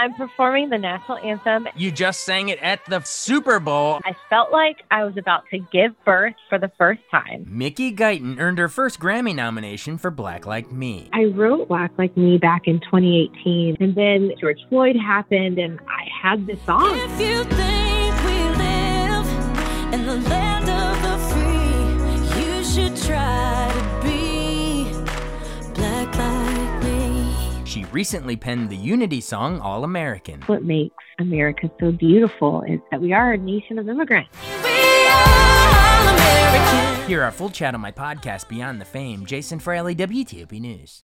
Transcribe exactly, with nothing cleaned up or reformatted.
I'm performing the national anthem. You just sang it at the Super Bowl. I felt like I was about to give birth for the first time. Mickey Guyton earned her first Grammy nomination for Black Like Me. I wrote Black Like Me back in twenty eighteen, and then George Floyd happened, and I had this song. If you think we live in the land of the free, you should try to be black like me. She recently penned the Unity song All American. What makes America so beautiful is that we are a nation of immigrants. We are all American. Hear our full chat on my podcast, Beyond the Fame. Jason Fraley, W T O P News.